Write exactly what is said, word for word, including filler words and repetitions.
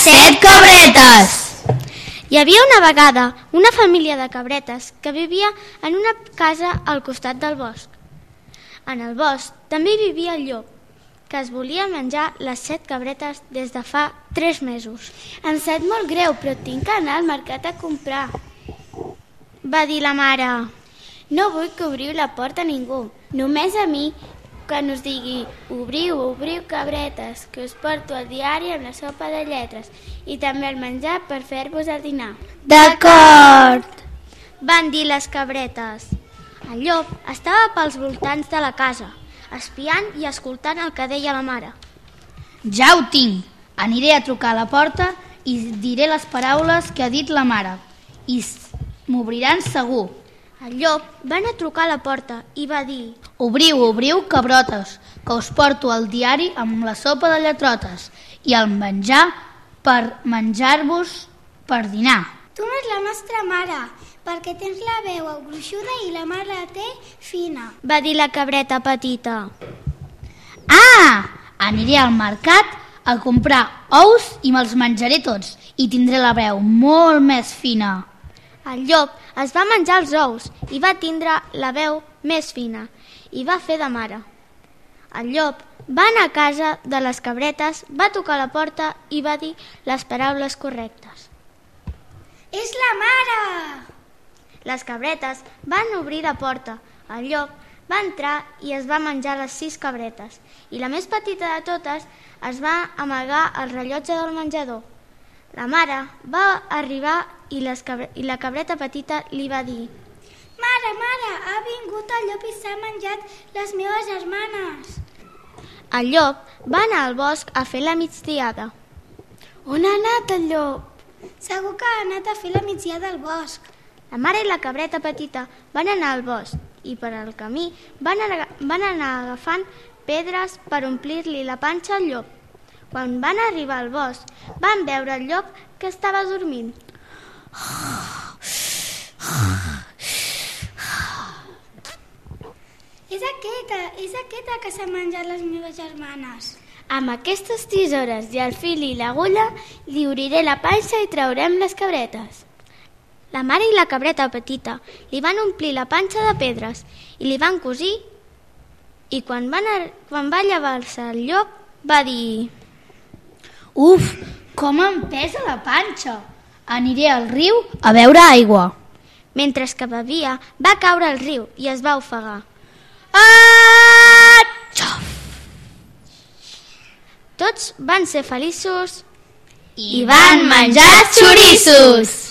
set cabretes. Hi havia una vegada una família de cabretes que vivia en una casa al costat del bosc. En el bosc també hi vivia el llop, que es volia menjar les set cabretes des de fa tres mesos. Em sap molt greu, però tinc que anar al mercat a comprar, va dir la mare. No vull que obriu la porta a ningú, només a mi, quan us digui obriu, obriu cabretes, que us porto el diari amb la sopa de lletres i també el menjar per fer-vos el dinar. D'acord, van dir les cabretes. El llop estava pels voltants de la casa, espiant i escoltant el que deia la mare. Ja ho tinc. Aniré a trucar a la porta i diré les paraules que ha dit la mare i m'obriran segur. El llop va anar a trucar a la porta i va dir: Obriu, obriu, cabrotes, que us porto el diari amb la sopa de lletrotes i el menjar per menjar-vos per dinar. Tu no ets la nostra mare, perquè tens la veu gruixuda i la mare la té fina, va dir la cabreta petita. Ah, aniré al mercat a comprar ous i me'ls menjaré tots i tindré la veu molt més fina. El llop es va menjar els ous i va tindre la veu més fina i va fer de mare. El llop va anar a casa de les cabretes, va tocar a la porta i va dir les paraules correctes. És la mare! Les cabretes van obrir la porta. El llop va entrar i es va menjar les sis cabretes i la més petita de totes es va amagar al rellotge del menjador. La mare va arribar i, les cabre... i la cabreta petita li va dir: Mare, mare, ha vingut el llop i s'ha menjat les meves germanes. El llop va anar al bosc a fer la migdiada. On ha anat el llop? Segur que ha anat a fer la migdiada al bosc. La mare i la cabreta petita van anar al bosc i per al camí van anar, van anar agafant pedres per omplir-li la panxa al llop. Quan van arribar al bosc, van veure el llop que estava dormint. És aquesta, és aquesta que s'ha menjat les meves germanes. Amb aquestes tisores i el fil i l'agulla li obriré la panxa i traurem les cabretes. La mare i la cabreta petita li van omplir la panxa de pedres i li van cosir i quan, van a... quan va llevar-se el llop va dir: Uf, com em pesa la panxa! Aniré al riu a beure aigua. Mentre que bevia, va caure al riu i es va ofegar. Atxof! Tots van ser feliços i van menjar xoriços.